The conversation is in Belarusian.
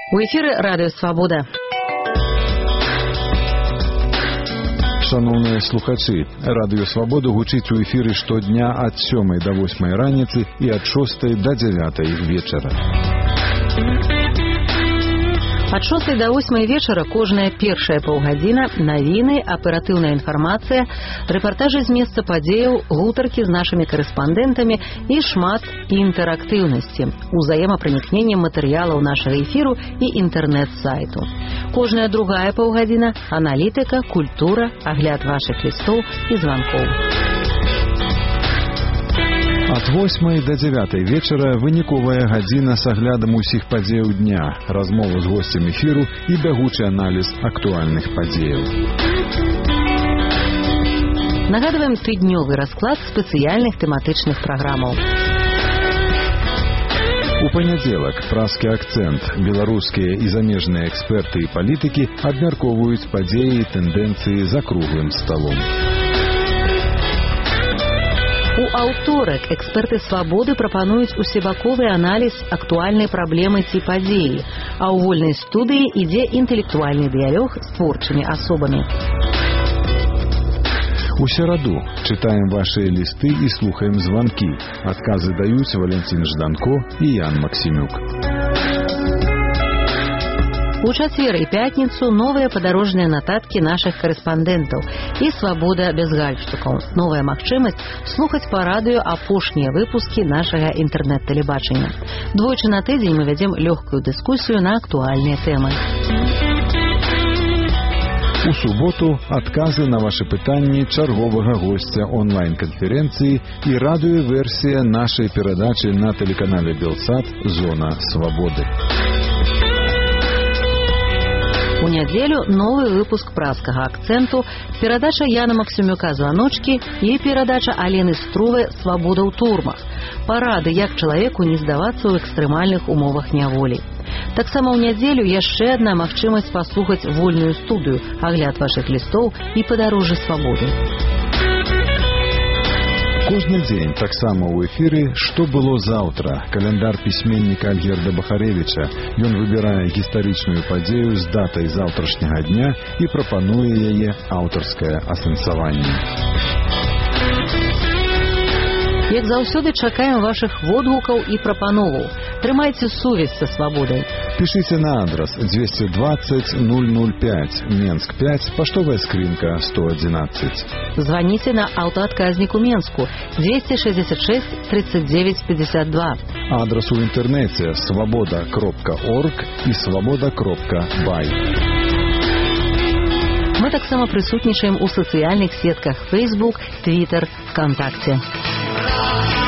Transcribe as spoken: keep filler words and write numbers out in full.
У эфіры Радыё Свабода. Шановныя слухачы, Радыё Свабода гучыць у эфіры штодня ад сёмай да восьмай раніцы і ад шостай да дзявятай вечара. Ад шостай да восьмай вечара кожная першая паўгадзіна навіны, аператыўная інфармацыя, рэпартажы з месца падзеяў, гутаркі з нашымі карэспандэнтамі і шмат інтэрактыўнасці, узаемапранікнення матэрыялаў нашага эфіру і інтэрнэт-сайту. Кожная другая паўгадзіна аналітыка, культура, агляд вашых лістоў і званкоў. Ад восьмай да дзявятай вечара выніковая гадзіна з аглядам усіх падзеяў дня, размова з госцем эфіру і бягучы аналіз актуальных падзеяў. Нагадваем тыднёвы расклад спецыяльных тэматычных праграмаў. У панядзелак празкі акцэнт. Беларускія і замежныя эксперты і палітыкі абмяркоўваюць падзеі і тэндэнцыі за круглым сталом. У аўторак эксперты «Свабоды» прапануюць усебаковы аналіз актуальнай праблемы ці падзеі, а ў вольнай студыі ідзе інтэлектуальны дыялог з творчымі асобамі. У сераду чытаем вашыя лісты і слухаем званкі. Адказы даюць Валентин Жданко і Ян Максімюк. У чацвер і пятніцу новыя падарожныя нататкі нашых карэспандэнтаў і «Свабода без гальштукаў». Новая магчымасць слухаць па радыё апошнія выпускі нашага інтэрнэт-тэлебачання. Двойчы на тыдзень мы вядзем лёгкую дыскусію на актуальныя тэмы. У суботу адказы на вашы пытанні чарговага госця онлайн-канферэнцыі і радыёверсія нашай перадачы на тэлеканале Белсат «Зона свабоды». У нядзелю новы выпуск празкага акцэнту, перадача Яна Максімюка «Званочкі» і перадача Алены Струве «Свабода ў турмах». Парады, як чалавеку не здавацца ў экстрэмальных умовах няволі. Таксама ў нядзелю яшчэ адна магчымасць паслухаць вольную студыю, агляд вашых лістоў і падарожжы свабоды. Кожны дзень таксама ў эфіры «Што было заўтра» каляндар пісьменніка Альгерда Бахаревіча. Ён выбірае гістарычную падзею з датай заўтрашняга дня і прапануе яе аўтарскае асэнсаванне. Як заўсёды чакаем вашых водгукаў і прапановаў. Трымайце сувязь са свабодай. Пішыце на адрас двести двадцать ноль ноль пять, Менск пять, паштовая скрынка сто одиннадцать. Званіце на аўтаадказнік у Менску двести шестьдесят шесть тридцать девять пятьдесят два. Адрас у інтэрнэце свабода кропка орг і свабода кропка бай. Мы таксама прысутнічаем у сацыяльных сетках Facebook, Twitter, ВКонтакте.